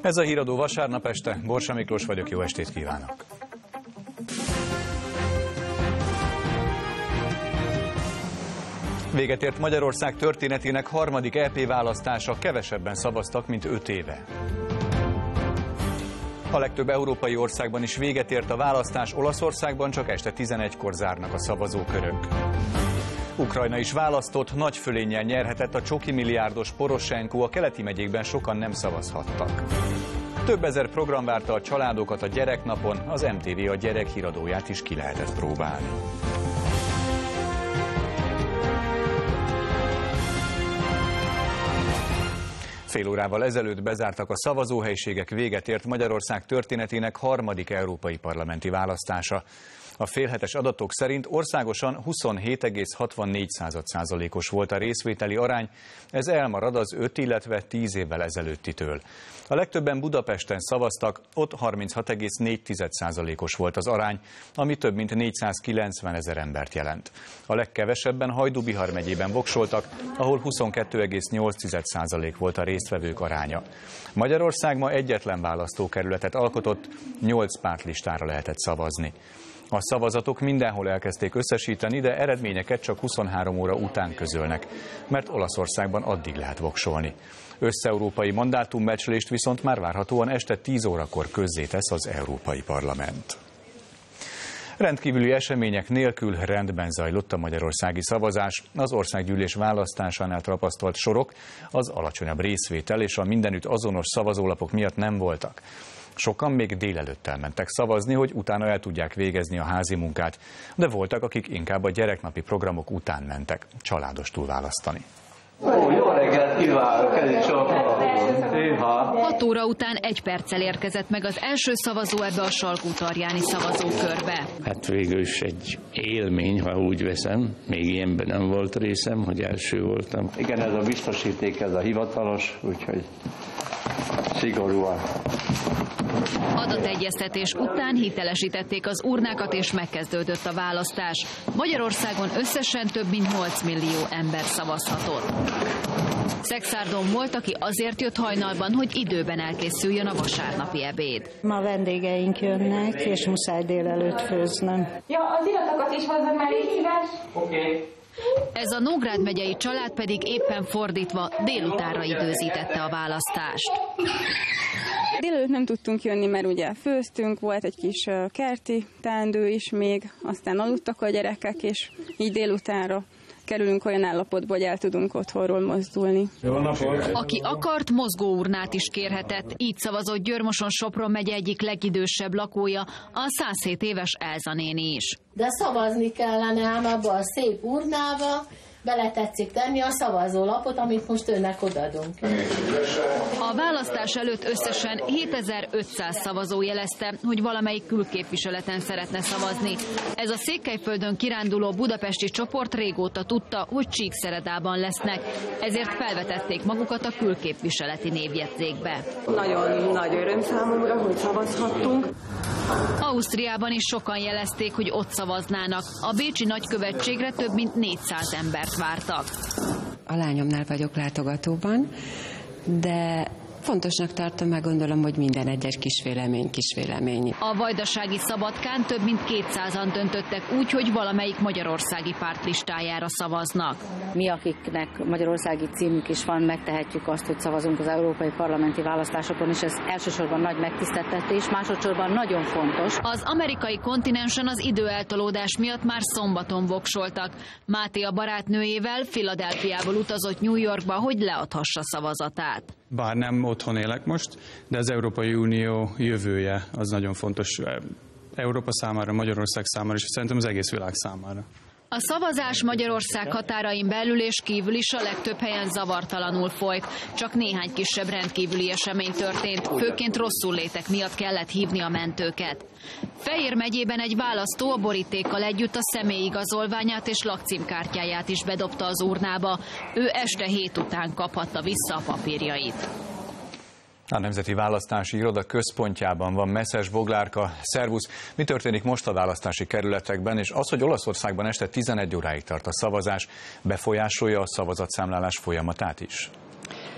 Ez a Híradó vasárnap este. Borsa Miklós vagyok, jó estét kívánok! Véget ért Magyarország történetének harmadik EP választása, kevesebben szavaztak, mint 5 éve. A legtöbb európai országban is véget ért a választás, Olaszországban csak este 11-kor zárnak a szavazókörök. Ukrajna is választott, nagy fölénnyel nyerhetett a csoki milliárdos Poroshenko, a keleti megyékben sokan nem szavazhattak. Több ezer program várta a családokat a gyereknapon, az MTV a gyerek híradóját is ki lehetett próbálni. Fél órával ezelőtt bezártak a szavazóhelyiségek, véget ért Magyarország történetének harmadik európai parlamenti választása. A félhetes adatok szerint országosan 27,64%-os volt a részvételi arány, ez elmarad az 5, illetve 10 évvel ezelőttitől. A legtöbben Budapesten szavaztak, ott 36,4%-os volt az arány, ami több mint 490 000 embert jelent. A legkevesebben Hajdú-Bihar megyében voksoltak, ahol 22,8% volt a résztvevők aránya. Magyarország ma egyetlen választókerületet alkotott, 8 pártlistára lehetett szavazni. A szavazatok mindenhol elkezdték összesíteni, de eredményeket csak 23 óra után közölnek, mert Olaszországban addig lehet voksolni. Összeurópai mandátumbecslést viszont már várhatóan este 10 órakor közzétesz az Európai Parlament. Rendkívüli események nélkül rendben zajlott a magyarországi szavazás. Az országgyűlés választásánál tapasztalt sorok, az alacsonyabb részvétel és a mindenütt azonos szavazólapok miatt nem voltak. Sokan még délelőtt elmentek szavazni, hogy utána el tudják végezni a házi munkát, de voltak, akik inkább a gyereknapi programok után mentek családostul választani. Jó reggelt kívánok, ez is 6 óra után 1 perccel érkezett meg az első szavazó ebbe a Salgótarjáni szavazókörbe. Hát végül is egy élmény, ha úgy veszem. Még ilyenben nem volt részem, hogy első voltam. Igen, ez a biztosíték, ez a hivatalos, úgyhogy szigorúan. Adategyeztetés után hitelesítették az urnákat és megkezdődött a választás. Magyarországon összesen több mint 8 millió ember szavazhatott. Szexárdon volt, aki azért jött hajnalban, hogy időben elkészüljön a vasárnapi ebéd. Ma vendégeink jönnek, és muszáj délelőtt főznöm. Ja, az iratokat is hozzak már, légy szíves. Oké. Ez a Nógrád megyei család pedig éppen fordítva délutánra időzítette a választást. Délelőtt nem tudtunk jönni, mert ugye főztünk, volt egy kis kerti teendő is még, aztán aludtak a gyerekek, és így délutánra kerülünk olyan állapotba, hogy el tudunk otthonról mozdulni. Aki akart, mozgóurnát is kérhetett. Így szavazott Győr-Moson-Sopron megye egyik legidősebb lakója, a 107 éves Elza néni is. De szavazni kellene ám abba a szép urnába, bele tetszik tenni a szavazólapot, amit most önnek odadunk. A választás előtt összesen 7500 szavazó jelezte, hogy valamelyik külképviseleten szeretne szavazni. Ez a Székelyföldön kiránduló budapesti csoport régóta tudta, hogy Csíkszeredában lesznek, ezért felvetették magukat a külképviseleti névjegyzékbe. Nagyon nagy öröm számomra, hogy szavazhattunk. Ausztriában is sokan jelezték, hogy ott szavaznának. A bécsi nagykövetségre több mint 400 embert vártak. A lányomnál vagyok látogatóban, de fontosnak tartom, meg gondolom, hogy minden egyes kis vélemény. A vajdasági Szabadkán több mint 200-an döntöttek úgy, hogy valamelyik magyarországi párt listájára szavaznak. Mi, akiknek magyarországi címünk is van, megtehetjük azt, hogy szavazunk az európai parlamenti választásokon, és ez elsősorban nagy megtiszteltetés, másodszorban nagyon fontos. Az amerikai kontinensen az időeltolódás miatt már szombaton voksoltak. Máté a barátnőjével Philadelphiából utazott New Yorkba, hogy leadhassa szavazatát. Bár nem otthon élek most, de az Európai Unió jövője az nagyon fontos Európa számára, Magyarország számára, és szerintem az egész világ számára. A szavazás Magyarország határain belül és kívül is a legtöbb helyen zavartalanul folyt. Csak néhány kisebb rendkívüli esemény történt, főként rosszullétek miatt kellett hívni a mentőket. Fejér megyében egy választó a borítékkal együtt a személyigazolványát és lakcímkártyáját is bedobta az urnába. Ő este 7 után kaphatta vissza a papírjait. A Nemzeti Választási Iroda központjában van Messzes Boglárka. Szervusz! Mi történik most a választási kerületekben, és az, hogy Olaszországban este 11 óráig tart a szavazás, befolyásolja a szavazatszámlálás folyamatát is?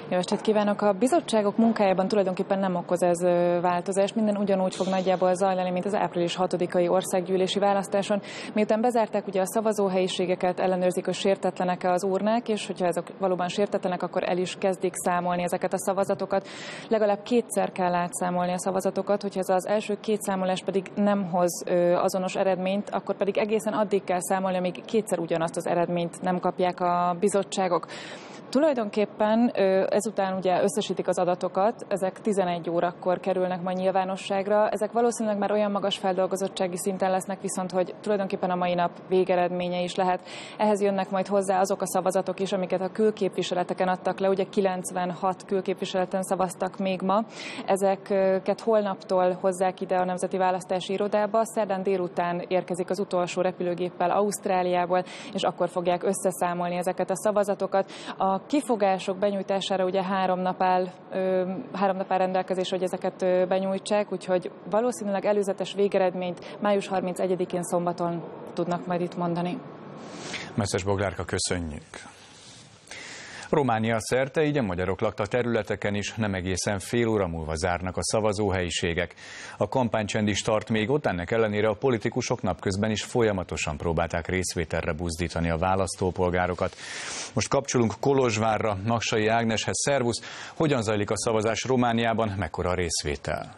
Jó estét kívánok! A bizottságok munkájában tulajdonképpen nem okoz ez változást. Minden ugyanúgy fog nagyjából zajlani, mint az április 6-ai országgyűlési választáson. Miután bezárták ugye a szavazóhelyiségeket, ellenőrzik, hogy sértetlenek-e az urnák, és hogyha ezek valóban sértetlenek, akkor el is kezdik számolni ezeket a szavazatokat. Legalább kétszer kell átszámolni a szavazatokat, hogyha ez az első két számolás pedig nem hoz azonos eredményt, akkor pedig egészen addig kell számolni, amíg kétszer ugyanazt az eredményt nem kapják a bizottságok. Tulajdonképpen ezután ugye összesítik az adatokat, ezek 11 órakor kerülnek majd nyilvánosságra. Ezek valószínűleg már olyan magas feldolgozottsági szinten lesznek, viszont hogy tulajdonképpen a mai nap végeredménye is lehet. Ehhez jönnek majd hozzá azok a szavazatok is, amiket a külképviseleteken adtak le. Ugye 96 külképviseleten szavaztak még ma. Ezeket holnaptól hozzák ide a Nemzeti Választási Irodába. Szerdán délután érkezik az utolsó repülőgéppel Ausztráliából, és akkor fogják összeszámolni ezeket a szavazatokat. A kifogások benyújtására ugye 3 nap áll rendelkezésre, hogy ezeket benyújtsák, úgyhogy valószínűleg előzetes végeredményt május 31-én szombaton tudnak majd itt mondani. Messzes Boglárka, köszönjük! Románia szerte, így a magyarok lakta területeken is nem egészen fél óra múlva zárnak a szavazóhelyiségek. A kampánycsend is tart még ott, ennek ellenére a politikusok napközben is folyamatosan próbálták részvételre buzdítani a választópolgárokat. Most kapcsolunk Kolozsvárra, Naksai Ágneshez. Szervusz! Hogyan zajlik a szavazás Romániában, mekkora a részvétel?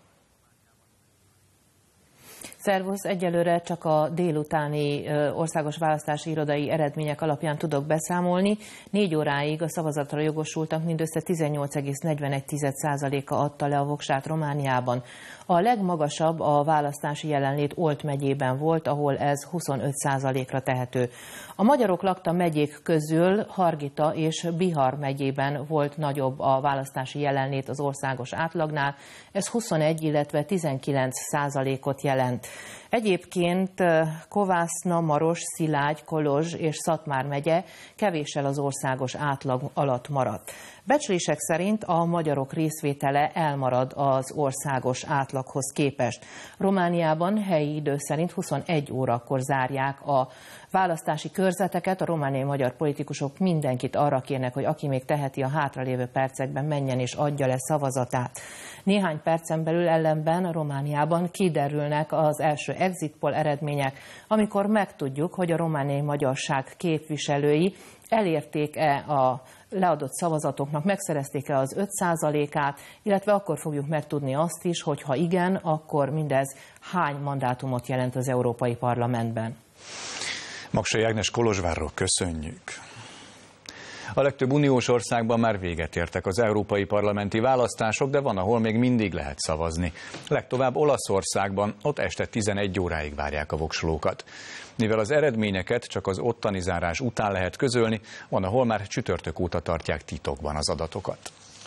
Szervusz, egyelőre csak a délutáni országos választási irodai eredmények alapján tudok beszámolni. 4 óráig a szavazatra jogosultak mindössze 18,41%-a adta le a voksát Romániában. A legmagasabb a választási jelenlét Olt megyében volt, ahol ez 25%-ra tehető. A magyarok lakta megyék közül Hargita és Bihar megyében volt nagyobb a választási jelenlét az országos átlagnál, ez 21, illetve 19%-ot jelent. Egyébként Kovászna, Maros, Szilágy, Kolozs és Szatmár megye kevéssel az országos átlag alatt maradt. Becslések szerint a magyarok részvétele elmarad az országos átlaghoz képest. Romániában helyi idő szerint 21 órakor zárják a választási körzeteket. A romániai magyar politikusok mindenkit arra kérnek, hogy aki még teheti, a hátralévő percekben menjen és adja le szavazatát. Néhány percen belül ellenben Romániában kiderülnek az első exit poll eredmények, amikor megtudjuk, hogy a romániai magyarság képviselői elérték-e a leadott szavazatoknak, megszerezték-e az 5%-át, illetve akkor fogjuk megtudni azt is, hogy ha igen, akkor mindez hány mandátumot jelent az Európai Parlamentben. Naksai Ágnes, Kolozsvárról köszönjük. A legtöbb uniós országban már véget értek az európai parlamenti választások, de van, ahol még mindig lehet szavazni. Legtovább Olaszországban, ott este 11 óráig várják a voksolókat. Mivel az eredményeket csak az ottani zárás után lehet közölni, van, ahol már csütörtök óta tartják titokban az adatokat.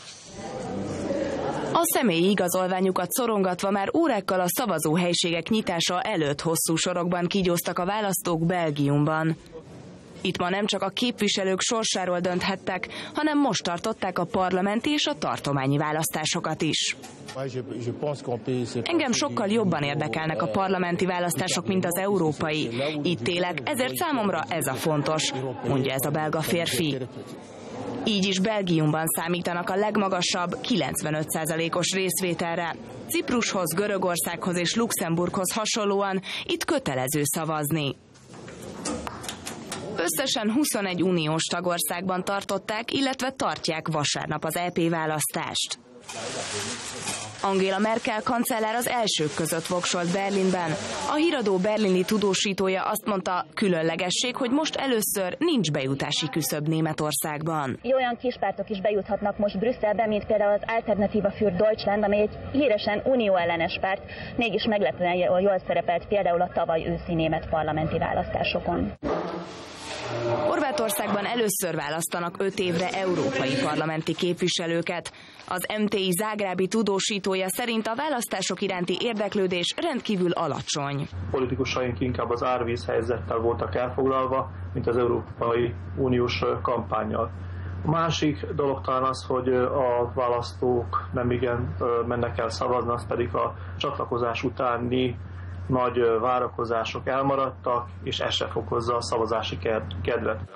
A személyi igazolványukat szorongatva már órákkal a szavazóhelyiségek nyitása előtt hosszú sorokban kígyóztak a választók Belgiumban. Itt ma nem csak a képviselők sorsáról dönthettek, hanem most tartották a parlamenti és a tartományi választásokat is. Engem sokkal jobban érdekelnek a parlamenti választások, mint az európai. Itt élek, ezért számomra ez a fontos, mondja ez a belga férfi. Így is Belgiumban számítanak a legmagasabb 95%-os részvételre. Ciprushoz, Görögországhoz és Luxemburghoz hasonlóan itt kötelező szavazni. Összesen 21 uniós tagországban tartották, illetve tartják vasárnap az EP választást. Angela Merkel kancellár az elsők között voksolt Berlinben. A híradó berlini tudósítója azt mondta, különlegesség, hogy most először nincs bejutási küszöb Németországban. Olyan kispártok is bejuthatnak most Brüsszelbe, mint például az Alternative für Deutschland, amely egy híresen unióellenes párt, mégis meglepően jól szerepelt például a tavaly őszi német parlamenti választásokon. Horvátországban először választanak 5 évre európai parlamenti képviselőket. Az MTI zágrábi tudósítója szerint a választások iránti érdeklődés rendkívül alacsony. Politikusaink inkább az árvíz helyzettel voltak elfoglalva, mint az Európai Uniós kampánnyal. A másik dolog talán az, hogy a választók nem igen mennek el szavazni, az pedig a csatlakozás utáni nagy várakozások elmaradtak, és ez se fokozza a szavazási kedvet.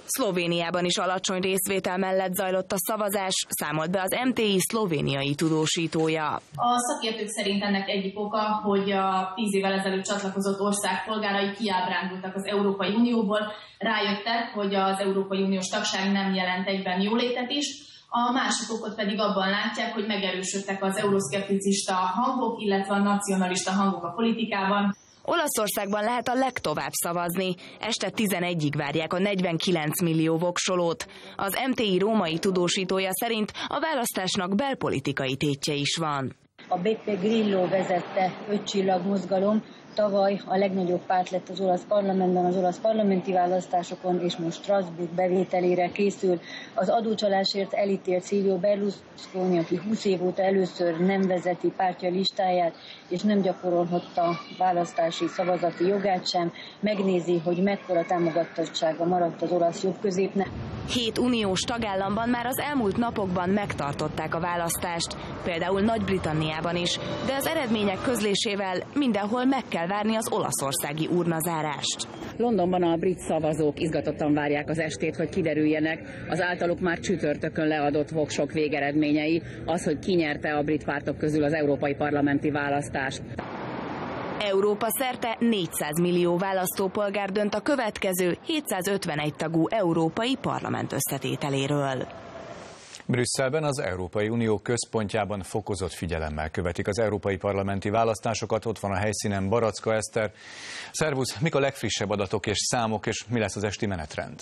Szlovéniában is alacsony részvétel mellett zajlott a szavazás, számolt be az MTI szlovéniai tudósítója. A szakértők szerint ennek egyik oka, hogy a 10 évvel ezelőtt csatlakozott ország polgárai kiábrándultak az Európai Unióból, rájöttek, hogy az Európai Uniós tagság nem jelent egyben jólétet is. A másik okot pedig abban látják, hogy megerősödtek az euroszkepticista hangok, illetve a nacionalista hangok a politikában. Olaszországban lehet a legtovább szavazni. Este 11-ig várják a 49 millió voksolót. Az MTI római tudósítója szerint a választásnak belpolitikai tétje is van. A Beppe Grillo vezette 5 csillag mozgalom tavaly a legnagyobb párt lett az olasz parlamentben, az olasz parlamenti választásokon, és most Strasbourg bevételére készül. Az adócsalásért elítélt Silvio Berlusconi, aki 20 év óta először nem vezeti pártja listáját, és nem gyakorolhatta választási szavazati jogát sem, megnézi, hogy mekkora támogatottsága maradt az olasz jobbközépnek. 7 uniós tagállamban már az elmúlt napokban megtartották a választást, például Nagy-Britanniában is, de az eredmények közlésével mindenhol meg kell várni az olaszországi urnazárást. Londonban a brit szavazók izgatottan várják az estét, hogy kiderüljenek az általuk már csütörtökön leadott voksok végeredményei, az, hogy ki nyerte a brit pártok közül az európai parlamenti választást. Európa szerte 400 millió választópolgár dönt a következő 751 tagú európai parlament összetételéről. Brüsszelben az Európai Unió központjában fokozott figyelemmel követik az európai parlamenti választásokat. Ott van a helyszínen Baraczka Eszter. Szervusz, mik a legfrissebb adatok és számok, és mi lesz az esti menetrend?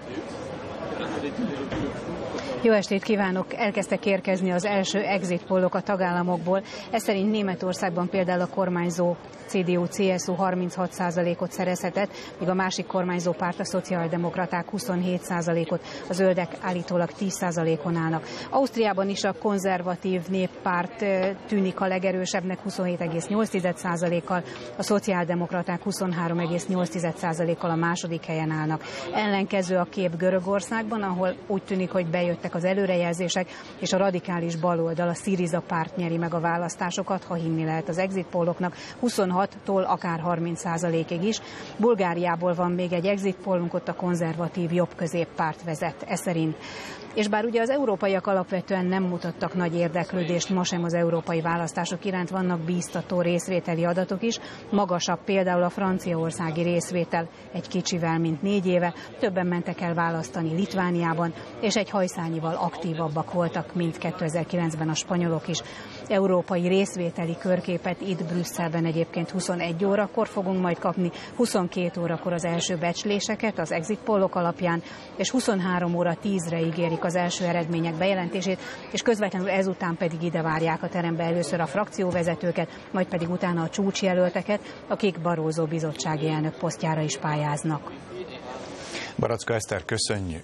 Jó estét kívánok! Elkezdtek érkezni az első exit pollok a tagállamokból. Ez szerint Németországban például a kormányzó CDU-CSU 36%-ot szerezhetett, míg a másik kormányzó párt, a szociáldemokraták 27%-ot, a zöldek állítólag 10%-on állnak. Ausztriában is a konzervatív néppárt tűnik a legerősebbnek 27,8%-kal, a szociáldemokraták 23,8%-kal a második helyen állnak. Ellenkező a kép Görögországban, ahol úgy tűnik, hogy bejöttek az előrejelzések, és a radikális baloldal, a Syriza párt nyeri meg a választásokat, ha hinni lehet az exit polloknak, 26-tól akár 30%-ig is. Bulgáriából van még egy exit pollunk, ott a konzervatív jobb-középpárt vezet, ez szerint. És bár ugye az európaiak alapvetően nem mutattak nagy érdeklődést ma sem az európai választások iránt, vannak bíztató részvételi adatok is. Magasabb például a franciaországi részvétel egy kicsivel, mint 4 éve. Többen mentek el választani Litvániában, és egy hajszányival aktívabbak voltak, mint 2009-ben a spanyolok is. Európai részvételi körképet itt Brüsszelben egyébként 21 órakor fogunk majd kapni, 22 órakor az első becsléseket az exit pollok alapján, és 23 óra 10-re ígérik az első eredmények bejelentését, és közvetlenül ezután pedig ide várják a terembe először a frakcióvezetőket, majd pedig utána a csúcsjelölteket, akik Barroso bizottsági elnök posztjára is pályáznak. Baraczka Eszter, köszönjük!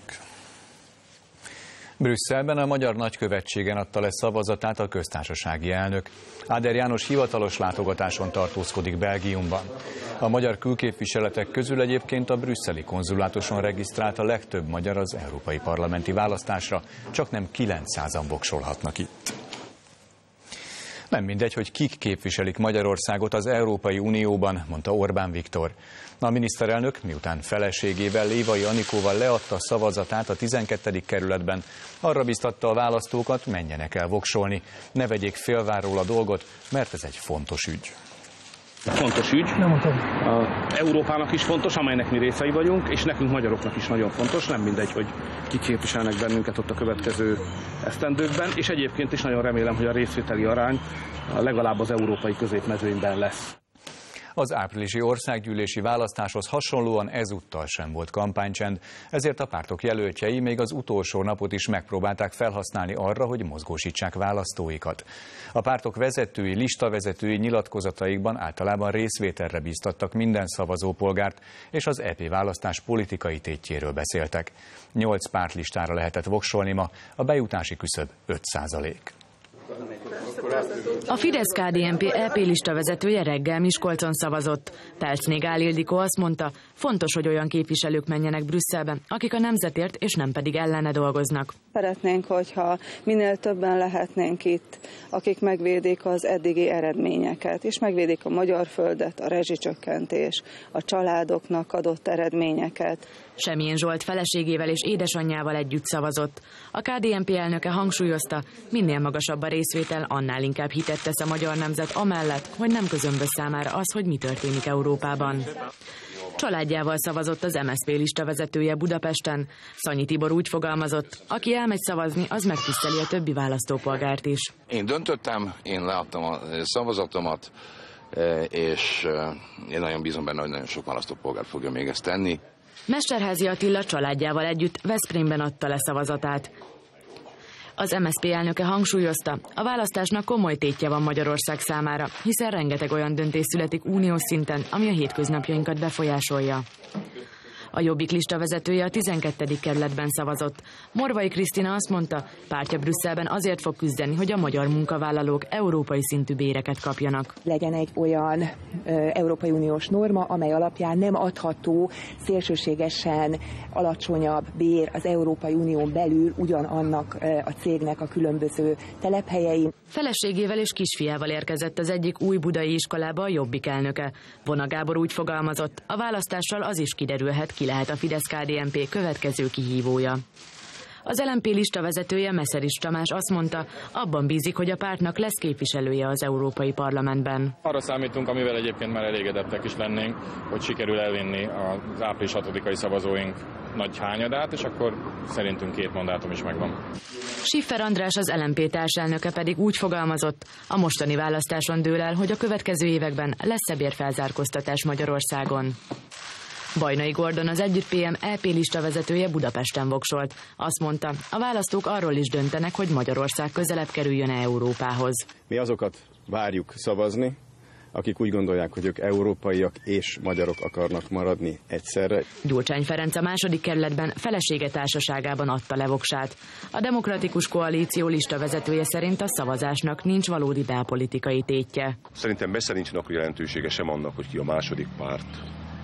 Brüsszelben a magyar nagykövetségen adta le szavazatát a köztársasági elnök. Áder János hivatalos látogatáson tartózkodik Belgiumban. A magyar külképviseletek közül egyébként a brüsszeli konzulátuson regisztrált a legtöbb magyar az európai parlamenti választásra, csak nem 900-an voksolhatnak itt. Nem mindegy, hogy kik képviselik Magyarországot az Európai Unióban, mondta Orbán Viktor. A miniszterelnök miután feleségével, Lévai Anikóval leadta szavazatát a 12. kerületben, arra biztatta a választókat, menjenek el voksolni, ne vegyék félváról a dolgot, mert ez egy fontos ügy. Fontos ügy. Európának is fontos, amelynek mi részei vagyunk, és nekünk magyaroknak is nagyon fontos. Nem mindegy, hogy kik képviselnek bennünket ott a következő esztendőkben, és egyébként is nagyon remélem, hogy a részvételi arány legalább az európai középmezőnyben lesz. Az áprilisi országgyűlési választáshoz hasonlóan ezúttal sem volt kampánycsend, ezért a pártok jelöltjei még az utolsó napot is megpróbálták felhasználni arra, hogy mozgósítsák választóikat. A pártok vezetői, listavezetői nyilatkozataikban általában részvételre bíztattak minden szavazópolgárt, és az EP választás politikai tétjéről beszéltek. 8 pártlistára lehetett voksolni ma, a bejutási küszöb 5%. A Fidesz-KDNP EP lista vezetője reggel Miskolcon szavazott. Pelcné Gál Ildikó azt mondta, fontos, hogy olyan képviselők menjenek Brüsszelbe, akik a nemzetért és nem pedig ellene dolgoznak. Szeretnénk, hogyha minél többen lehetnénk itt, akik megvédik az eddigi eredményeket, és megvédik a magyar földet, a rezsicsökkentés, a családoknak adott eredményeket. Semjén Zsolt feleségével és édesanyjával együtt szavazott. A KDNP elnöke hangsúlyozta, minél magasabb a részvétel, annál inkább hitet tesz a magyar nemzet amellett, hogy nem közömbös számára az, hogy mi történik Európában. Családjával szavazott az MSZP lista vezetője Budapesten. Szanyi Tibor úgy fogalmazott, aki elmegy szavazni, az megtiszteli a többi választópolgárt is. Én döntöttem, én leadtam a szavazatomat, és én nagyon bízom benne, hogy nagyon sok választópolgár fogja még ezt tenni. Mesterházy Attila családjával együtt Veszprémben adta le szavazatát. Az MSZP elnöke hangsúlyozta, a választásnak komoly tétje van Magyarország számára, hiszen rengeteg olyan döntés születik uniós szinten, ami a hétköznapjainkat befolyásolja. A Jobbik lista vezetője a 12. kerületben szavazott. Morvai Krisztina azt mondta, pártja Brüsszelben azért fog küzdeni, hogy a magyar munkavállalók európai szintű béreket kapjanak. Legyen egy olyan Európai Uniós norma, amely alapján nem adható szélsőségesen alacsonyabb bér az Európai Unión belül ugyanannak a cégnek a különböző telephelyein. Feleségével és kisfiával érkezett az egyik új budai iskolába a Jobbik elnöke. Vona Gábor úgy fogalmazott, a választással az is kiderülhet, ki lehet a Fidesz-KDNP következő kihívója. Az LMP lista vezetője Meszeris Tamás azt mondta, abban bízik, hogy a pártnak lesz képviselője az Európai Parlamentben. Arra számítunk, amivel egyébként már elégedettek is lennénk, hogy sikerül elvinni az április 6-ai szavazóink nagy hányadát, és akkor szerintünk 2 mandátum is megvan. Schiffer András, az LMP társelnöke pedig úgy fogalmazott, a mostani választáson dől el, hogy a következő években lesz-e bérfelzárkóztatás Magyarországon. Bajnai Gordon, az Együtt PM EP lista vezetője Budapesten voksolt. Azt mondta, a választók arról is döntenek, hogy Magyarország közelebb kerüljön Európához. Mi azokat várjuk szavazni, akik úgy gondolják, hogy ők európaiak és magyarok akarnak maradni egyszerre. Gyurcsány Ferenc a 2. kerületben felesége társaságában adta le voksát. A Demokratikus Koalíció lista vezetője szerint a szavazásnak nincs valódi belpolitikai tétje. Szerintem messze nincs akkor jelentősége sem annak, hogy ki a második párt.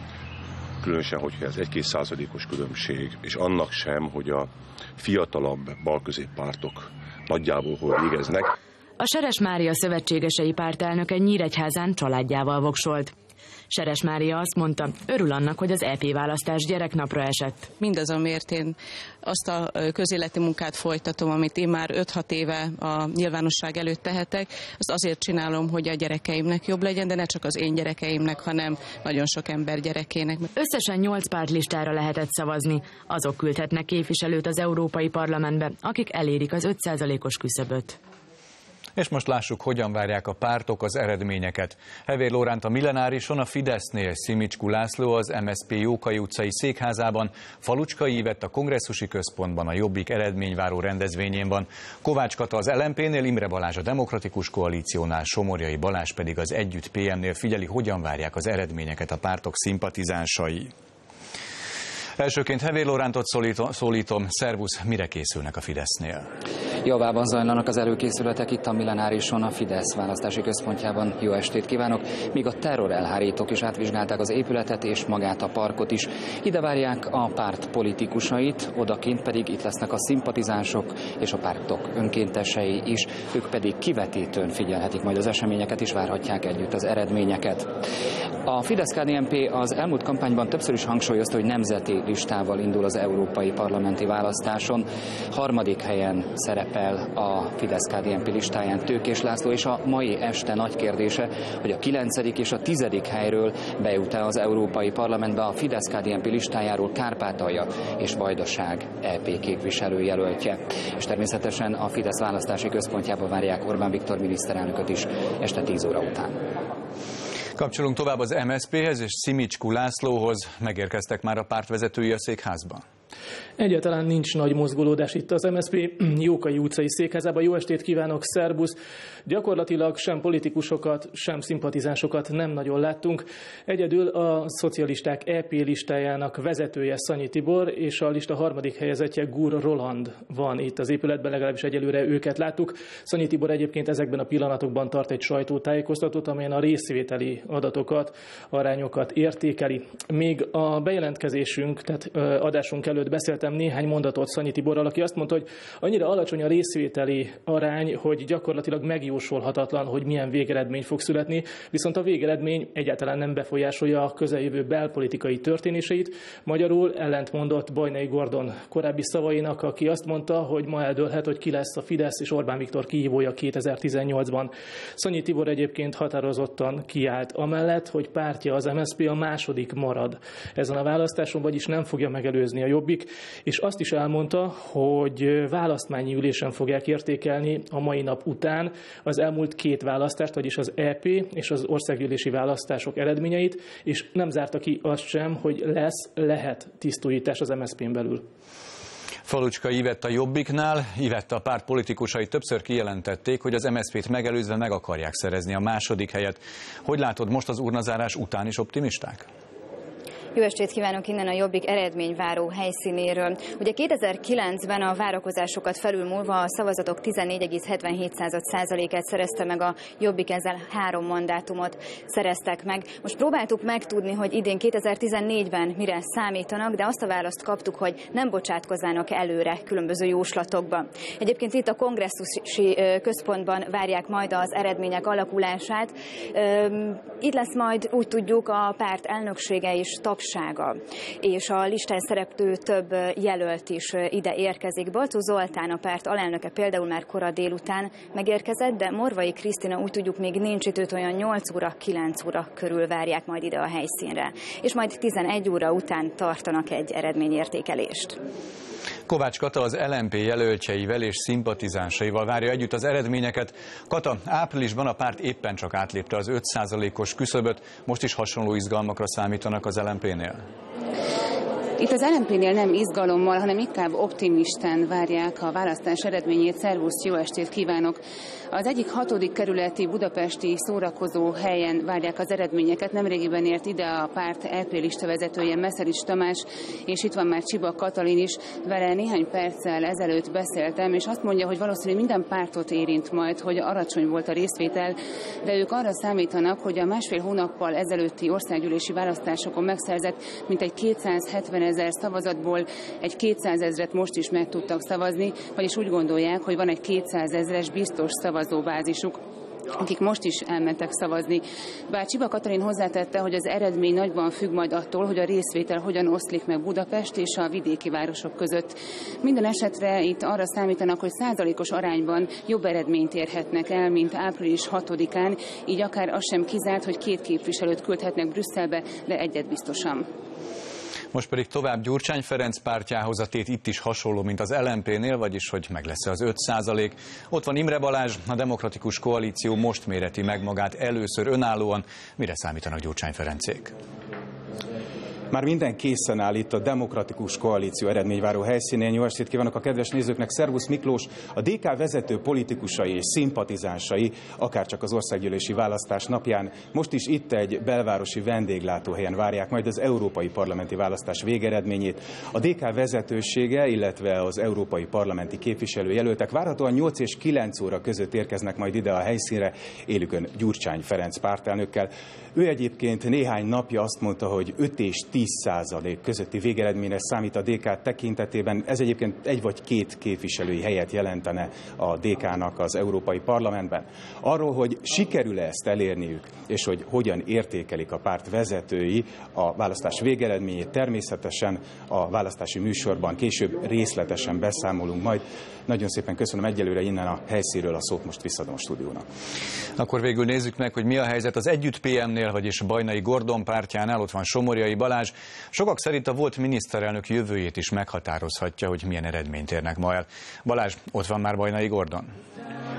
Különösen, hogyha ez 1-2% különbség, és annak sem, hogy a fiatalabb balközéppártok nagyjából hol végeznek. A Seres Mária szövetségesei pártelnöke Nyíregyházán családjával voksolt. Seres Mária azt mondta, örül annak, hogy az EP választás gyereknapra esett. Mindaz, amiért én azt a közéleti munkát folytatom, amit én már 5-6 éve a nyilvánosság előtt tehetek, azt azért csinálom, hogy a gyerekeimnek jobb legyen, de ne csak az én gyerekeimnek, hanem nagyon sok ember gyerekének. Összesen 8 pártlistára lehetett szavazni. Azok küldhetnek képviselőt az Európai Parlamentbe, akik elérik az 5%-os küszöböt. És most lássuk, hogyan várják a pártok az eredményeket. Hevér Lóránt a Millenárison, a Fidesznél, Szimicskú László az MSZP Jókai utcai székházában, Falucskai Ivett a Kongresszusi Központban, a Jobbik eredményváró rendezvényén van, Kovács Kata az LMP-nél, Imre Balázs a Demokratikus Koalíciónál, Somorjai Balázs pedig az Együtt PM-nél figyeli, hogyan várják az eredményeket a pártok szimpatizánsai. Elsőként Hevér Lórántot szólítom. Szervusz, mire készülnek a Fidesznél? Javában zajlanak az előkészületek itt a Millenárison, a Fidesz választási központjában. Jó estét kívánok! Míg a terror elhárítók is átvizsgálták az épületet és magát a parkot is. Ide várják a párt politikusait, odakint pedig itt lesznek a szimpatizánsok és a pártok önkéntesei is. Ők pedig kivetítőn figyelhetik majd az eseményeket és várhatják együtt az eredményeket. A Fidesz-KDNP az elmúlt kampányban többször is hangsúlyozta, hogy nemzeti listával indul az európai parlamenti választáson. 3. helyen szerepel a Fidesz-KDNP listáján Tőkés László, és a mai este nagy kérdése, hogy a 9. és a 10. helyről bejut-e az európai parlamentbe a Fidesz-KDNP listájáról Kárpátalja és Vajdaság EP képviselőjelöltje. És természetesen a Fidesz választási központjába várják Orbán Viktor miniszterelnököt is este 10 óra után. Kapcsolunk tovább az MSZP-hez és Szimicskú Lászlóhoz. Megérkeztek már a pártvezetői a székházba? Egyáltalán nincs nagy mozgolódás itt az MSZP Jókai utcai székházában. Jó estét kívánok, szerbusz! Gyakorlatilag sem politikusokat, sem szimpatizánsokat nem nagyon láttunk. Egyedül a szocialisták EP listájának vezetője Szanyi Tibor és a lista harmadik helyezettje Gur Roland van itt az épületben, legalábbis egyelőre őket láttuk. Szanyi Tibor egyébként ezekben a pillanatokban tart egy sajtótájékoztatót, amelyen a részvételi adatokat, arányokat értékeli. Még a bejelentkezésünk, tehát adásunk előtt beszéltem néhány mondatot Szanyi Tiborral, aki azt mondta, hogy annyira alacsony a részvételi arány, hogy gyakorlatilag megjósolhatatlan, hogy milyen végeredmény fog születni, viszont a végeredmény egyáltalán nem befolyásolja a közeljövő belpolitikai történéseit. Magyarul ellentmondott Bajnai Gordon korábbi szavainak, aki azt mondta, hogy ma eldőlhet, hogy ki lesz a Fidesz és Orbán Viktor kihívója 2018-ban. Szanyi Tibor egyébként határozottan kiállt amellett, hogy pártja, az MSZP a második marad ezen a választáson, vagyis nem fogja megelőzni a Jobbik, és azt is elmondta, hogy választmányi ülésen fogják értékelni a mai nap után az elmúlt két választást, vagyis az EP és az országgyűlési választások eredményeit, és nem zárta ki azt sem, hogy lehet tisztújítás az MSZP-n belül. Falucska Ivetta Jobbiknál. Ivetta párt politikusai többször kijelentették, hogy az MSZP-t megelőzve meg akarják szerezni a második helyet. Hogy látod, most az urnazárás után is optimisták? Jó estét kívánok innen a Jobbik eredményváró helyszínéről. Ugye 2009-ben a várakozásokat felülmúlva a szavazatok 14,77%-át szerezte meg a Jobbik, ezzel 3 mandátumot szereztek meg. Most próbáltuk megtudni, hogy idén 2014-ben mire számítanak, de azt a választ kaptuk, hogy nem bocsátkoznának előre különböző jóslatokba. Egyébként itt a kongresszusi központban várják majd az eredmények alakulását. Itt lesz majd, úgy tudjuk, a párt elnöksége és és a listán szereplő több jelölt is ide érkezik. Balczó Zoltán, a párt alelnöke például már kora délután megérkezett, de Morvai Krisztina, úgy tudjuk, még nincs itt, őt olyan 8 óra, 9 óra körül várják majd ide a helyszínre. És majd 11 óra után tartanak egy eredményértékelést. Kovács Kata az LMP jelöltjeivel és szimpatizánsaival várja együtt az eredményeket. Kata, áprilisban a párt éppen csak átlépte az 5%-os küszöböt, most is hasonló izgalmakra számítanak az LMP-nél? Itt az LMP-nél nem izgalommal, hanem inkább optimistán várják a választás eredményét. Szervusz, jó estét kívánok! Az egyik 6. kerületi budapesti szórakozó helyen várják az eredményeket. Nemrégiben ért ide a párt EP listavezetője, Meszerics Tamás, és itt van már Csiba Katalin is. Vele néhány perccel ezelőtt beszéltem, és azt mondja, hogy valószínűleg minden pártot érint majd, hogy alacsony volt a részvétel, de ők arra számítanak, hogy a 1,5 hónappal ezelőtti országgyűlési választásokon megszerzett mintegy 270 000 szavazatból egy 200 000-et most is meg tudtak szavazni, vagyis úgy gondolják, hogy van egy 200 000-es biztos szavazóbázisuk, akik most is elmentek szavazni. Bár Csiba Katalin hozzátette, hogy az eredmény nagyban függ majd attól, hogy a részvétel hogyan oszlik meg Budapest és a vidéki városok között. Minden esetre itt arra számítanak, hogy százalékos arányban jobb eredményt érhetnek el, mint április 6-án, így akár az sem kizárt, hogy 2 képviselőt küldhetnek Brüsszelbe, de egyet biztosan. Most pedig tovább Gyurcsány Ferenc pártjához, a tét itt is hasonló, mint az LMP-nél, vagyis hogy meg lesz az 5%. Ott van Imre Balázs, a Demokratikus Koalíció most méreti meg magát először önállóan. Mire számítanak Gyurcsány Ferencék? Már minden készen áll itt a Demokratikus Koalíció eredményváró helyszínén. Jó estét kívánok a kedves nézőknek! Szervusz Miklós! A DK vezető politikusai és szimpatizánsai, akárcsak az országgyűlési választás napján, most is itt egy belvárosi vendéglátóhelyen várják majd az európai parlamenti választás végeredményét. A DK vezetősége, illetve az európai parlamenti képviselőjelöltek várhatóan 8 és 9 óra között érkeznek majd ide a helyszínre, élükön Gyurcsány Ferenc pártelnökkel. Ő egyébként néhány napja azt mondta, hogy 5 és 10% közötti végeredményre számít a DK tekintetében. Ez egyébként 1 vagy 2 képviselői helyet jelentene a DK-nak az Európai Parlamentben. Arról, hogy sikerül-e ezt elérniük, és hogy hogyan értékelik a párt vezetői a választás végeredményét, természetesen a választási műsorban később részletesen beszámolunk majd. Nagyon szépen köszönöm, egyelőre innen a helyszínről a szót most visszadom a stúdiónak. Akkor végül nézzük meg, hogy mi a helyzet az Együtt PM-nél, vagyis Bajnai Gordon pártjánál. Ott van Somorjai Balázs. Sokak szerint a volt miniszterelnök jövőjét is meghatározhatja, hogy milyen eredményt érnek ma el. Balázs, ott van már Bajnai Gordon?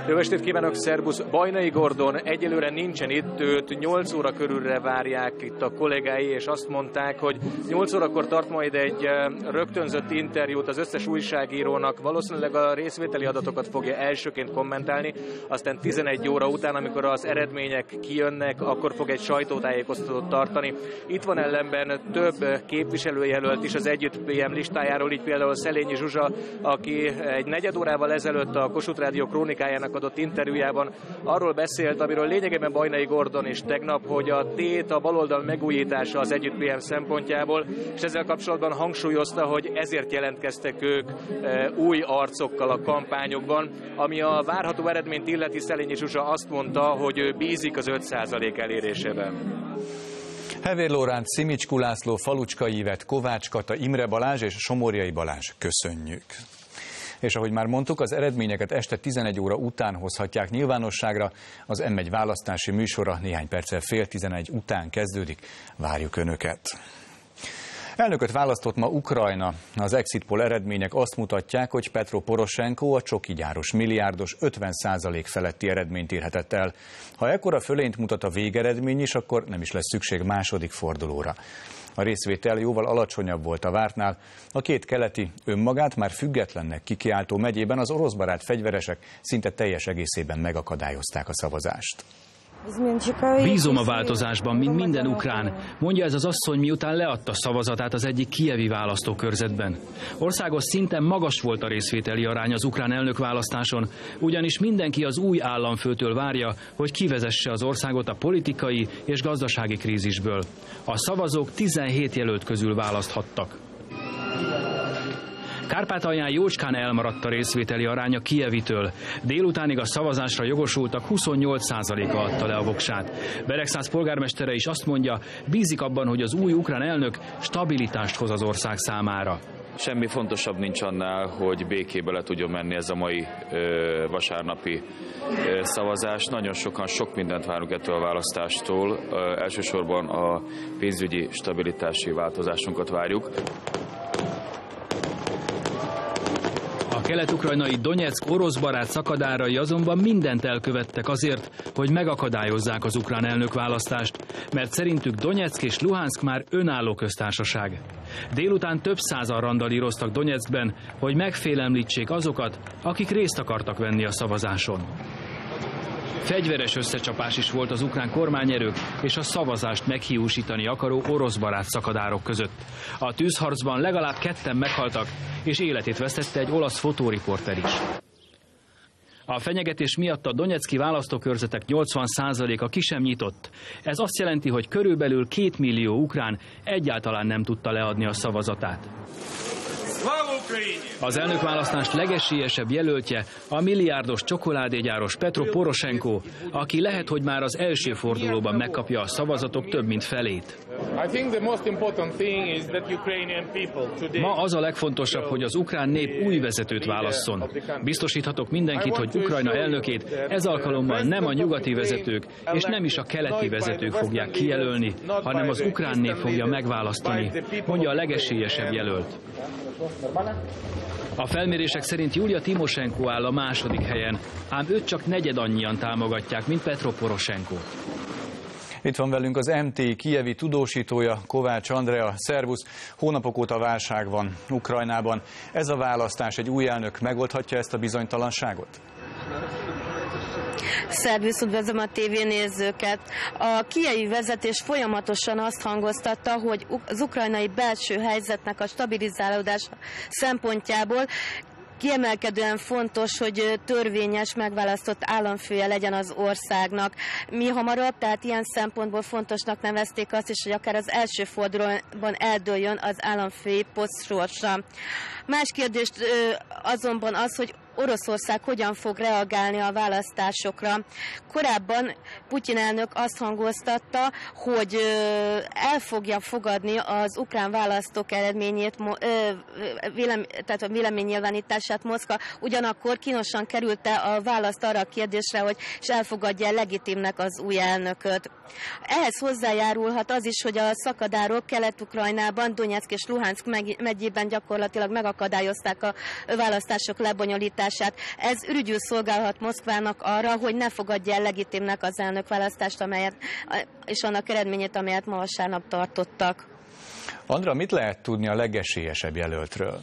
Jó estét kívánok, szervusz! Bajnai Gordon egyelőre nincsen itt, őt 8 óra körülre várják itt a kollégái, és azt mondták, hogy 8 órakor tart majd egy rögtönzött interjút az összes újságírónak, valószínűleg a részvételi adatokat fogja elsőként kommentálni, aztán 11 óra után, amikor az eredmények kijönnek, akkor fog egy sajtótájékoztatót tartani. Itt van ellenben több képviselőjelölt is az Együtt PM listájáról, így például Szelényi Zsuzsa, aki egy negyed órával ezelőtt a Kossuth Rádió krónikájának adott interjújában arról beszélt, amiről lényegében Bajnai Gordon is tegnap, hogy a tét a baloldal megújítása az Együtt PM szempontjából, és ezzel kapcsolatban hangsúlyozta, hogy ezért jelentkeztek ők új arcokkal a kampányokban. Ami a várható eredményt illeti, Szelényi Zsuzsa azt mondta, hogy ő bízik az 5% elérésében. Hevér Lóránt, Szimicskú László, Falucska Ívet, Kovács Kata, Imre Balázs és Somorjai Balázs. Köszönjük! És ahogy már mondtuk, az eredményeket este 11 óra után hozhatják nyilvánosságra. Az M1 választási műsora néhány perccel 10:30 után kezdődik. Várjuk Önöket! Elnököt választott ma Ukrajna. Az exit poll eredmények azt mutatják, hogy Petro Poroshenko a csoki gyáros milliárdos 50% feletti eredményt érhetett el. Ha ekkora fölényt mutat a végeredmény is, akkor nem is lesz szükség második fordulóra. A részvétel jóval alacsonyabb volt a vártnál. A két keleti, önmagát már függetlennek kikiáltó megyében az oroszbarát fegyveresek szinte teljes egészében megakadályozták a szavazást. Bízom a változásban, mint minden ukrán, mondja ez az asszony, miután leadta szavazatát az egyik kijevi választókörzetben. Országos szinten magas volt a részvételi arány az ukrán elnökválasztáson, ugyanis mindenki az új államfőtől várja, hogy kivezesse az országot a politikai és gazdasági krízisből. A szavazók 17 jelölt közül választhattak. Kárpátalján jócskán elmaradt a részvételi aránya Kijevitől. Délutánig a szavazásra jogosultak 28%-a adta le a voksát. Beregszász polgármestere is azt mondja, bízik abban, hogy az új ukrán elnök stabilitást hoz az ország számára. Semmi fontosabb nincs annál, hogy békébe le tudjon menni ez a mai vasárnapi szavazás. Nagyon sokan sok mindent várunk ettől a választástól. Elsősorban a pénzügyi stabilitási változásunkat várjuk. A kelet-ukrajnai Donyeck oroszbarát szakadárai azonban mindent elkövettek azért, hogy megakadályozzák az ukrán elnökválasztást, mert szerintük Donyeck és Luhanszk már önálló köztársaság. Délután több százan randalíroztak Donyeckben, hogy megfélemlítsék azokat, akik részt akartak venni a szavazáson. Fegyveres összecsapás is volt az ukrán kormányerők és a szavazást meghiúsítani akaró oroszbarát szakadárok között. A tűzharcban legalább 2-en meghaltak, és életét vesztette egy olasz fotóriporter is. A fenyegetés miatt a donyecky választókörzetek 80%-a ki sem nyitott. Ez azt jelenti, hogy körülbelül 2 millió ukrán egyáltalán nem tudta leadni a szavazatát. Az elnökválasztás legesélyesebb jelöltje a milliárdos csokoládégyáros Petro Poroshenko, aki lehet, hogy már az első fordulóban megkapja a szavazatok több mint felét. Ma az a legfontosabb, hogy az ukrán nép új vezetőt válasszon. Biztosíthatok mindenkit, hogy Ukrajna elnökét ez alkalommal nem a nyugati vezetők és nem is a keleti vezetők fogják kijelölni, hanem az ukrán nép fogja megválasztani, mondja a legesélyesebb jelölt. A felmérések szerint Julia Timoshenko áll a második helyen, ám őt csak negyed annyian támogatják, mint Petro Poroshenko. Itt van velünk az MT kijevi tudósítója, Kovács Andrea. Szervusz! Hónapok óta válság van Ukrajnában. Ez a választás, egy új elnök megoldhatja ezt a bizonytalanságot? Szervusz, üdvözlöm a tévénézőket! A kijevi vezetés folyamatosan azt hangoztatta, hogy az ukrajnai belső helyzetnek a stabilizálódása szempontjából kiemelkedően fontos, hogy törvényes, megválasztott államfője legyen az országnak. Mi hamarabb, tehát ilyen szempontból fontosnak nevezték azt is, hogy akár az első fordulóban eldőljön az államfői poszt sorsa. Más kérdést azonban az, hogy Oroszország hogyan fog reagálni a választásokra. Korábban Putyin elnök azt hangoztatta, hogy el fogja fogadni az ukrán választók eredményét, tehát a véleménynyilvánítását Moszkva, ugyanakkor kínosan kerülte a választ arra a kérdésre, hogy és elfogadja legitimnek az új elnököt. Ehhez hozzájárulhat az is, hogy a szakadárok Kelet-Ukrajnában, Donyeck és Luhanszk megyében gyakorlatilag megakadályozták a választások lebonyolítását, alakítását. Ez ürügyül szolgálhat Moszkvának arra, hogy ne fogadja el legitimnek az elnökválasztást, és annak eredményét, amelyet ma vasárnap tartottak. Andra, mit lehet tudni a legesélyesebb jelöltről?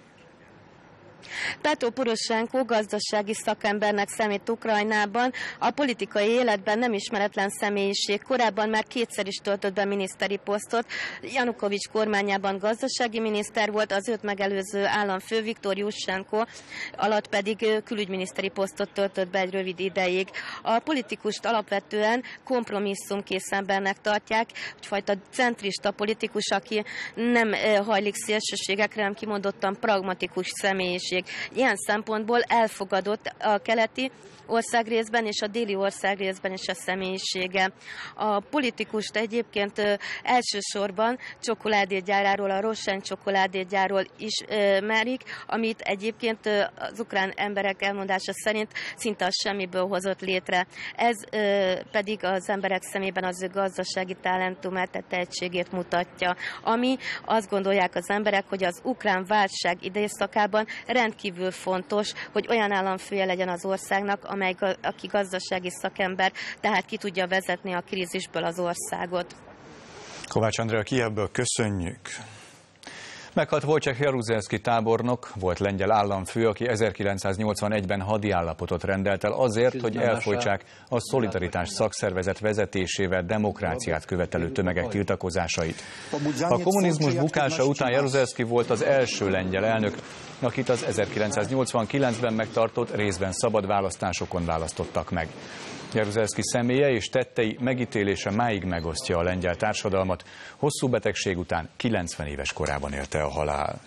Petro Poroshenko gazdasági szakembernek számít Ukrajnában, a politikai életben nem ismeretlen személyiség. Korábban már kétszer is töltött be miniszteri posztot. Janukovics kormányában gazdasági miniszter volt, az őt megelőző államfő Viktor Jushchenko alatt pedig külügyminiszteri posztot töltött be egy rövid ideig. A politikust alapvetően kompromisszumkész embernek tartják, egyfajta centrista politikus, aki nem hajlik szélsőségekre, hanem kimondottan pragmatikus személyiség. Ilyen szempontból elfogadott a keleti országrészben és a déli országrészben is a személyisége. A politikust egyébként elsősorban csokoládégyáráról, a Rosen csokoládégyáról ismerik, amit egyébként az ukrán emberek elmondása szerint szinte a semmiből hozott létre. Ez pedig az emberek szemében az ő gazdasági talentumát, tehetségét mutatja, ami azt gondolják az emberek, hogy az ukrán válság időszakában rendkívül fontos, hogy olyan államfője legyen az országnak, aki gazdasági szakember, tehát ki tudja vezetni a krízisből az országot. Kovács Andrea Kijevből köszönjük. Meghalt Wojciech Jaruzelski tábornok, volt lengyel államfő, aki 1981-ben hadiállapotot rendelt el azért, hogy elfojtsák a Szolidaritás szakszervezet vezetésével demokráciát követelő tömegek tiltakozásait. A kommunizmus bukása után Jaruzelski volt az első lengyel elnök, akit az 1989-ben megtartott részben szabad választásokon választottak meg. Jaruzelski személye és tettei megítélése máig megosztja a lengyel társadalmat. Hosszú betegség után 90 éves korában élte a halál.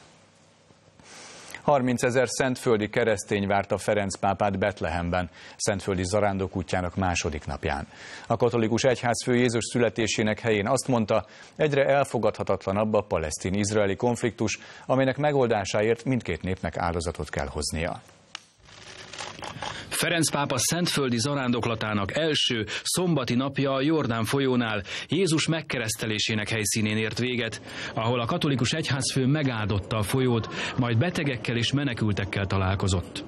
30 000 szentföldi keresztény várta Ferenc pápát Betlehemben, szentföldi zarándok útjának második napján. A katolikus egyházfő Jézus születésének helyén azt mondta, egyre elfogadhatatlanabb a palesztin-izraeli konfliktus, amelynek megoldásáért mindkét népnek áldozatot kell hoznia. Ferenc pápa szentföldi zarándoklatának első szombati napja a Jordán folyónál, Jézus megkeresztelésének helyszínén ért véget, ahol a katolikus egyházfő megáldotta a folyót, majd betegekkel és menekültekkel találkozott.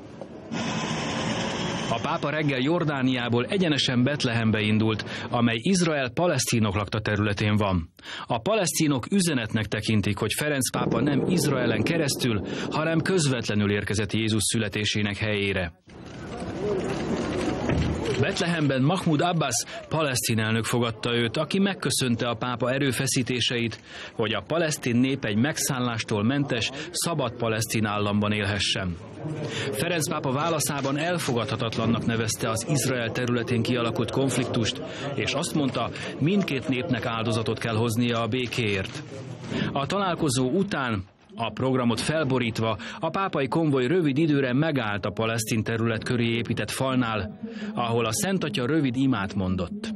A pápa reggel Jordániából egyenesen Betlehembe indult, amely Izrael palesztinok lakta területén van. A palesztinok üzenetnek tekintik, hogy Ferenc pápa nem Izraelen keresztül, hanem közvetlenül érkezett Jézus születésének helyére. Betlehemben Mahmoud Abbas palesztin elnök fogadta őt, aki megköszönte a pápa erőfeszítéseit, hogy a palesztin nép egy megszállástól mentes, szabad palesztin államban élhessen. Ferenc pápa válaszában elfogadhatatlannak nevezte az Izrael területén kialakult konfliktust, és azt mondta, mindkét népnek áldozatot kell hoznia a békéért. A találkozó után, a programot felborítva, a pápai konvoj rövid időre megállt a palesztin terület köré épített falnál, ahol a Szent Atya rövid imát mondott.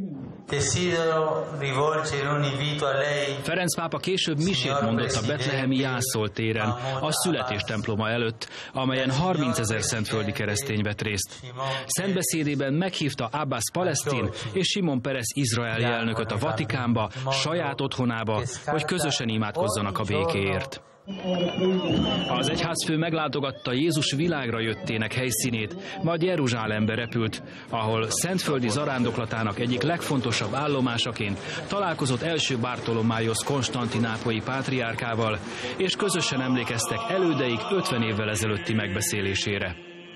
Ferenc pápa később misét mondott a betlehemi Jászol téren, a születéstemploma előtt, amelyen 30 000 szentföldi keresztény vett részt. Szentbeszédében meghívta Abbas palesztin és Simon Peres izraeli elnököt a Vatikánba, saját otthonába, hogy közösen imádkozzanak a békéért. Az egyházfő meglátogatta Jézus világra jöttének helyszínét, majd Jeruzsálembe repült, ahol szentföldi zarándoklatának egyik legfontosabb állomásaként találkozott első Bartolomájosz konstantinápolyi pátriárkával, és közösen emlékeztek elődeik 50 évvel ezelőtti megbeszélésére.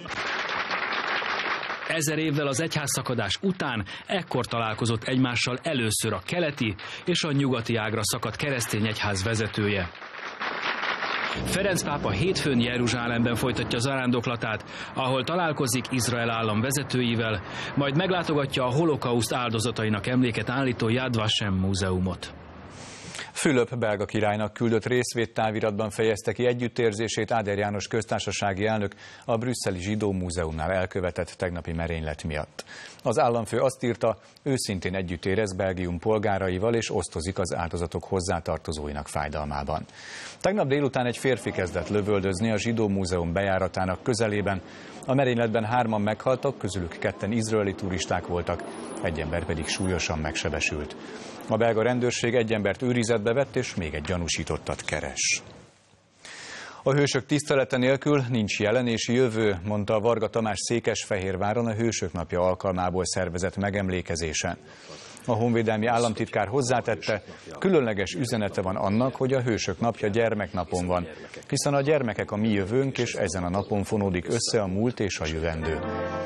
1000 évvel az egyházszakadás után ekkor találkozott egymással először a keleti és a nyugati ágra szakadt keresztény egyház vezetője. Ferenc pápa hétfőn Jeruzsálemben folytatja zarándoklatát, ahol találkozik Izrael állam vezetőivel, majd meglátogatja a holokauszt áldozatainak emléket állító Yad Vashem múzeumot. Fülöp belga királynak küldött részvédtáviratban fejezte ki együttérzését Áder János köztársasági elnök a brüsszeli zsidó múzeumnál elkövetett tegnapi merénylet miatt. Az államfő azt írta, őszintén együtt érez Belgium polgáraival és osztozik az áldozatok hozzátartozóinak fájdalmában. Tegnap délután egy férfi kezdett lövöldözni a zsidó múzeum bejáratának közelében. A merényletben 3-an meghaltak, közülük 2 izraeli turisták voltak, egy ember pedig súlyosan megsebesült. A belga rendőrség egy embert őrizetbe vett, és még egy gyanúsítottat keres. A hősök tisztelete nélkül nincs jelen és jövő, mondta Varga Tamás Székesfehérváron a Hősök napja alkalmából szervezett megemlékezésen. A honvédelmi államtitkár hozzátette, különleges üzenete van annak, hogy a Hősök napja gyermeknapon van, hiszen a gyermekek a mi jövőnk, és ezen a napon fonódik össze a múlt és a jövendő.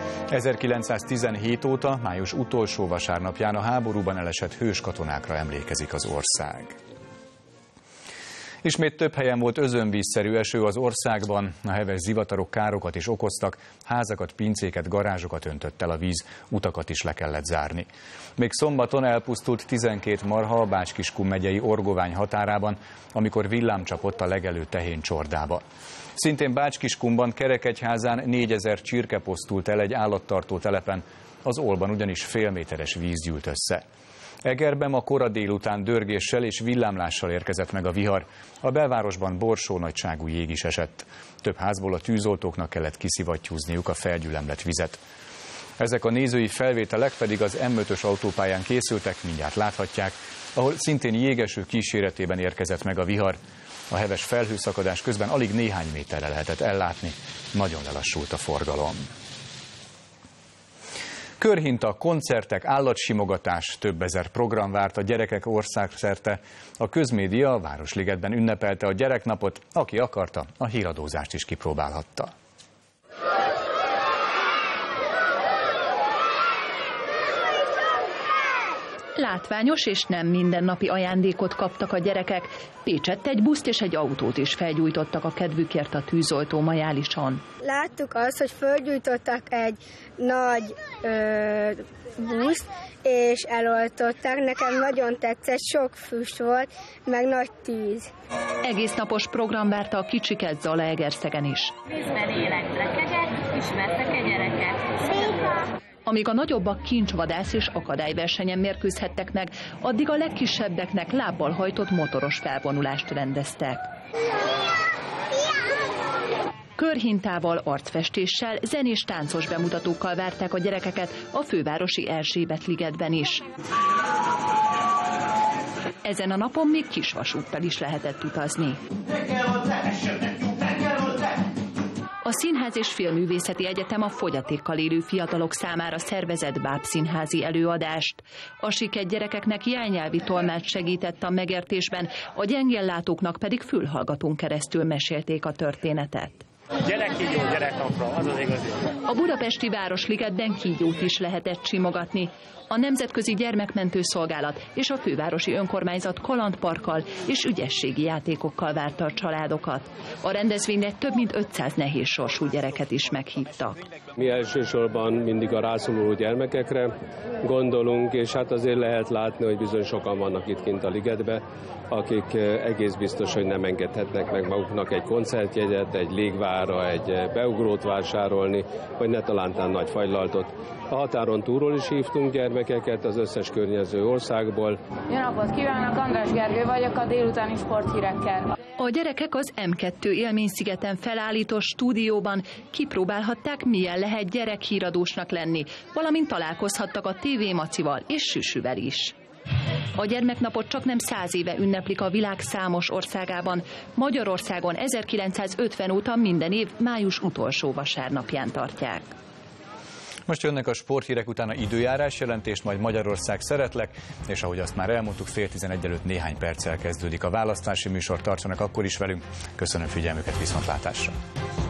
1917 óta, május utolsó vasárnapján a háborúban elesett hős katonákra emlékezik az ország. Ismét több helyen volt özönvízszerű eső az országban, a heves zivatarok károkat is okoztak, házakat, pincéket, garázsokat öntött el a víz, utakat is le kellett zárni. Még szombaton elpusztult 12 marha a Bács-Kiskun megyei Orgovány határában, amikor villám csapott a legelő tehén csordába. Szintén Bács-Kiskunban Kerekegyházán 4000 csirke pusztult el egy állattartó telepen, az Olban ugyanis félméteres víz gyűlt össze. Egerben ma kora délután dörgéssel és villámlással érkezett meg a vihar. A belvárosban borsónagyságú jég is esett. Több házból a tűzoltóknak kellett kiszivattyúzniuk a felgyülemlett vizet. Ezek a nézői felvételek pedig az M5-ös autópályán készültek, mindjárt láthatják, ahol szintén jégeső kíséretében érkezett meg a vihar. A heves felhőszakadás közben alig néhány méterre lehetett ellátni, nagyon lelassult a forgalom. Körhinta, koncertek, állatsimogatás, több ezer program várt a gyerekek országszerte. A közmédia a Városligetben ünnepelte a gyereknapot, aki akarta, a híradózást is kipróbálhatta. Látványos és nem mindennapi ajándékot kaptak a gyerekek. Pécsett egy buszt és egy autót is felgyújtottak a kedvükért a tűzoltó majálison. Láttuk azt, hogy felgyújtottak egy nagy buszt, és eloltották. Nekem nagyon tetszett, sok füst volt, meg nagy tűz. Egész napos program várta a kicsiket Zalaegerszegen is. Vízben élek, rekegek, ismertek-e gyereket? Amíg a nagyobbak kincsvadász és akadályversenyen mérkőzhettek meg, addig a legkisebbeknek lábbal hajtott motoros felvonulást rendeztek. Körhintával, arcfestéssel, zenés táncos bemutatókkal várták a gyerekeket a fővárosi Erzsébet-ligetben is. Ezen a napon még kisvasúttal is lehetett utazni. A Színház és Filmművészeti Egyetem a fogyatékkal élő fiatalok számára szervezett bábszínházi előadást. A siket gyerekeknek jelnyelvi tolmács segített a megértésben, a gyengéllátóknak pedig fülhallgatón keresztül mesélték a történetet. Gyerekkígyó gyereknapra, az az igazi. A budapesti Városligetben kígyót is lehetett simogatni. A Nemzetközi Gyermekmentő Szolgálat és a fővárosi önkormányzat kalandparkkal és ügyességi játékokkal várta a családokat. A rendezvényre több mint 500 nehéz sorsú gyereket is meghívtak. Mi elsősorban mindig a rászoruló gyermekekre gondolunk, és hát azért lehet látni, hogy bizony sokan vannak itt kint a ligetbe, akik egész biztos, hogy nem engedhetnek meg maguknak egy koncertjegyet, egy légvára, egy beugrót vásárolni, vagy ne talántán nagy fagylaltot. A határon túlról is hívtunk gyermekeket, az összes környező országból. Jó napot kívánok, András Gergő vagyok a délutáni sporthírekkel. A gyerekek az M2 Élményszigeten felállított stúdióban kipróbálhatták, milyen lehet gyerekhíradósnak lenni, valamint találkozhattak a TV Macival és Süsüvel is. A gyermeknapot csaknem 100 éve ünneplik a világ számos országában. Magyarországon 1950 óta minden év május utolsó vasárnapján tartják. Most jönnek a sporthírek, utána időjárás jelentést, majd Magyarország szeretlek, és ahogy azt már elmondtuk, 10:30 előtt néhány perccel kezdődik a választási műsor, tartsanak akkor is velünk. Köszönöm figyelmüket, viszontlátásra!